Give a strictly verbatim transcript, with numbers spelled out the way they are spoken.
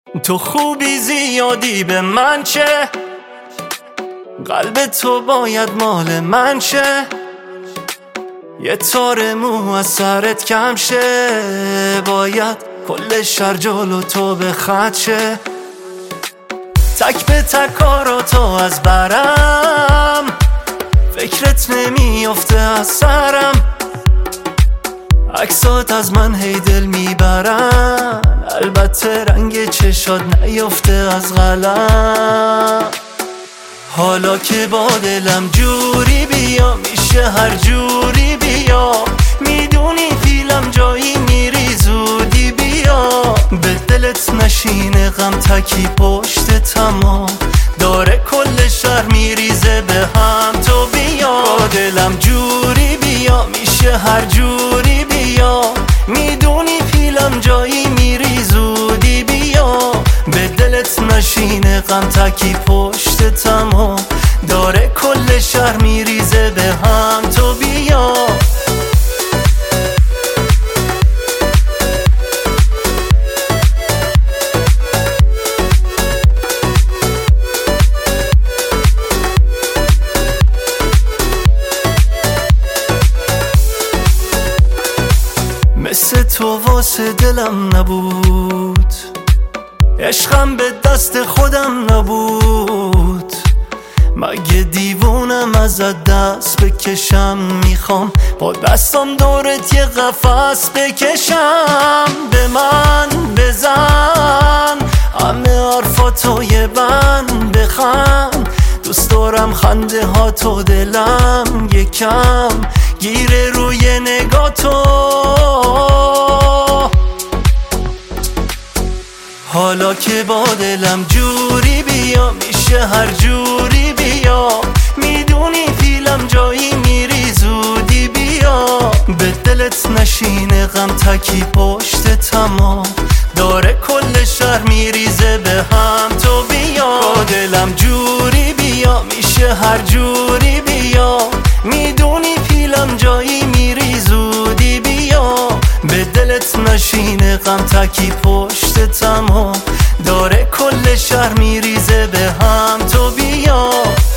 تو خوبی زیادی به من چه، قلب تو باید مال من شه، یه تار مو از سرت کم شه، باید کل شهر جلو تو به خط شه. تک به تک کاراتو از برم، فکرت نمیافته از سرم، عکسات از من هی دل میبرن، البته رنگ چشات نیافته از قلم. حالا که با دلم جوری بیا، میشه هر جوری بیا، میدونی فیلم جایی میری زودی بیا، به دلت نشینه غم تکی پشت تمام، داره کل شهر میریزه به هم تو بیا. با دلم جوری بیا، میشه هر جوری بیا، میدونی فیلم جایی میری زودی بیا، به دلت نشینه غم تکی پشت تمام، داره کل شهر میریزه به هم تو بیا. مثل تو واسه دلم نبود، عشقم به دست خودم نبود، مگه دیوونم ازت دست بکشم، میخوام با دستم دورت یه قفس بکشم. به من بزن همه حرفاتو یه بند بخند، دوست دارم خنده ها تو دلم یکم گیره روی نگاه تو. حالا که با دلم جوری بیا، میشه هر جوری بیا، میدونی فیلم جایی میری زودی بیا، به دلت نشینه غم تکی پشت تمام، داره کل شهر میریزه به هم تو بیا. با دلم جوری بیا، میشه هر جوری بیا، میدونی فیلم جایی میری زودی بیا، به دلت نشینه غم تکی پشت تمام، داره کل شهر میریزه به هم تو بیا.